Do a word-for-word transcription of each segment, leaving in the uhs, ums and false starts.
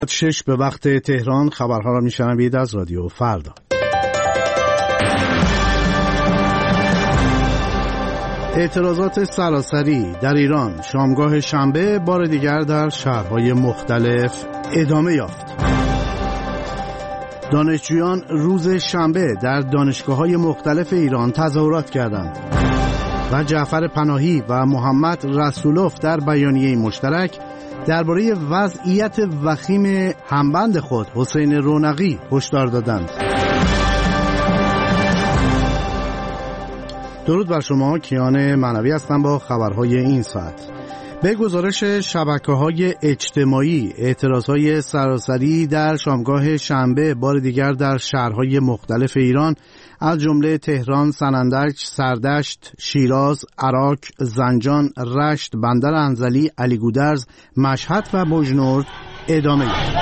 شش به وقت تهران خبرها را میشنوید از رادیو فردا. اعتراضات سراسری در ایران شامگاه شنبه بار دیگر در شهرهای مختلف ادامه یافت. دانشجویان روز شنبه در دانشگاه‌های مختلف ایران تظاهرات کردند و جعفر پناهی و محمد رسولوف در بیانیه مشترک درباره وضعیت وخیم همبند خود حسین رونقی هشدار دادند. درود بر شما، کیان معنوی هستم با خبرهای این ساعت. به گزارش شبکه‌های اجتماعی، اعتراضهای سراسری در شامگاه شنبه بار دیگر در شهرهای مختلف ایران از جمله تهران، سنندج، سردشت، شیراز، عراق، زنجان، رشت، بندر انزلی، علیگودرز، مشهد و بوجنورد ادامه یافت.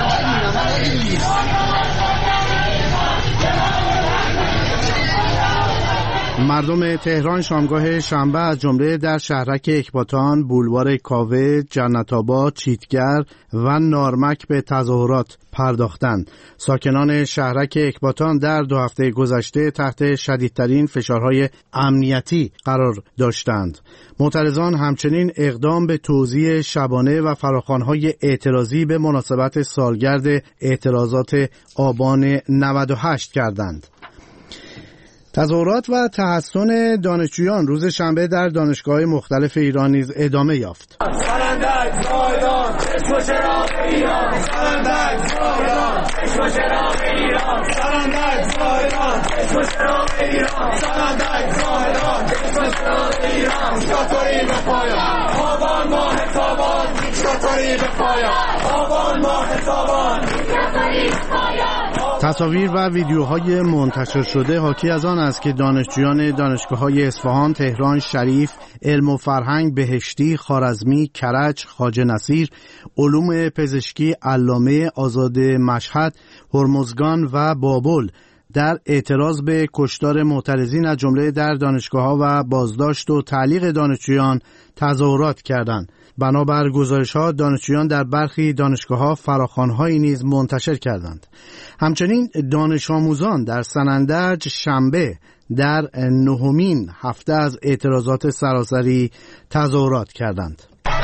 مردم تهران شامگاه شنبه از جمله در شهرک اکباتان، بولوار کاوه، جنت آباد، چیتگر و نارمک به تظاهرات پرداختند. ساکنان شهرک اکباتان در دو هفته گذشته تحت شدیدترین فشارهای امنیتی قرار داشتند. معترضان همچنین اقدام به توزیع شبانه و فراخوان‌های اعتراضی به مناسبت سالگرد اعتراضات آبان نود و هشت کردند. تظاهرات و تحصن دانشجویان روز شنبه در دانشگاه‌های مختلف ایران نیز ادامه یافت. سرندج زایدان عشق و چراغ ایران، سرندج زایدان عشق و چراغ ایران، سرندج زایدان عشق و چراغ ایران، سرندج زایدان عشق و چراغ ایران. دیکتاتوری به پایان، آبان ماه تابان، دیکتاتوری به پایان، آبان ماه تابان، دیکتاتوری به پایان. تصاویر و ویدیوهای منتشر شده حاکی از آن است که دانشجویان دانشگاه‌های اصفهان، تهران، شریف، علم و فرهنگ، بهشتی، خوارزمی، کرج، خواجه نصیر، علوم پزشکی، علامه، آزاده مشهد، هرمزگان و بابل در اعتراض به کشتار معترضین از جمله در دانشگاه‌ها و بازداشت و تعلیق دانشجویان تظاهرات کردند. بنابر گزارش‌ها دانشجویان در برخی دانشگاه‌ها فراخوان‌هایی نیز منتشر کردند. همچنین دانش آموزان در سنندج شنبه در نهمین هفته از اعتراضات سراسری تظاهرات کردند.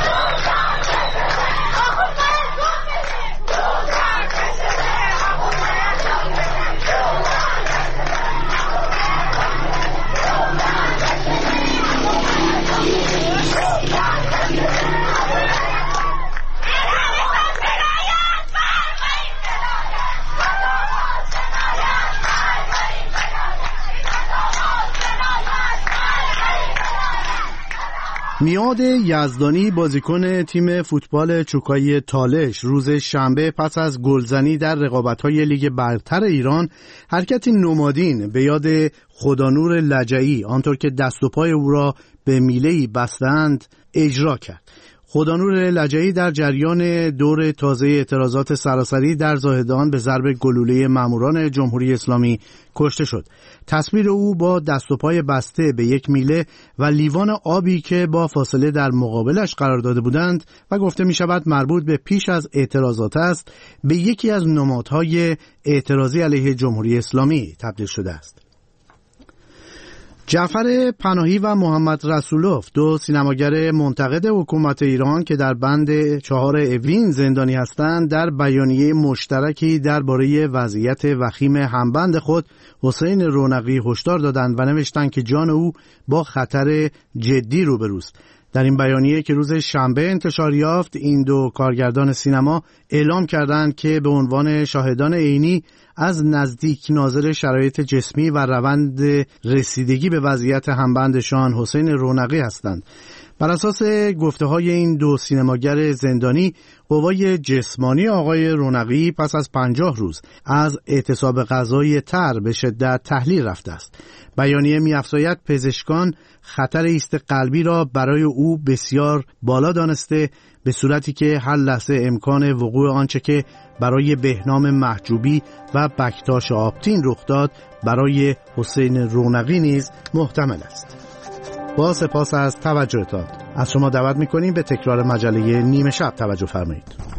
میاد یزدانی بازیکن تیم فوتبال چوکایی تالش روز شنبه پس از گلزنی در رقابت‌های لیگ برتر ایران حرکتی نمادین به یاد خدانور لجعی آنطور که دست و پای او را به میله‌ای بستند اجرا کرد. خدانور لجعی در جریان دور تازه اعتراضات سراسری در زاهدان به ضرب گلوله ماموران جمهوری اسلامی کشته شد. تصویر او با دست و پای بسته به یک میله و لیوان آبی که با فاصله در مقابلش قرار داده بودند و گفته می شود مربوط به پیش از اعتراضات است، به یکی از نمادهای اعتراضی علیه جمهوری اسلامی تبدیل شده است. جعفر پناهی و محمد رسولوف، دو سینماگر منتقد حکومت ایران که در بند چهار اوین زندانی هستند، در بیانیه مشترکی درباره وضعیت وخیم همبند خود حسین رونقی هشدار دادند و نوشتند که جان او با خطر جدی روبروست. در این بیانیه که روز شنبه انتشار یافت، این دو کارگردان سینما اعلام کردند که به عنوان شاهدان عینی از نزدیک ناظر شرایط جسمی و روند رسیدگی به وضعیت همبندشان حسین رونقی هستند. بر اساس گفته‌های این دو سینماگر زندانی، قوای جسمانی آقای رونقی پس از پنجاه روز از اعتصاب غذایی تر به شدت تحلیل رفته است. بیانیه می‌افزاید پزشکان خطر ایست قلبی را برای او بسیار بالا دانسته، به صورتی که هر لحظه امکان وقوع آنچه که برای بهنام محجوبی و بکتاش آبتین رخ داد برای حسین رونقی نیز محتمل است. با سپاس از توجهتان از شما دعوت می‌کنیم به تکرار مجله نیمه شب توجه فرمایید.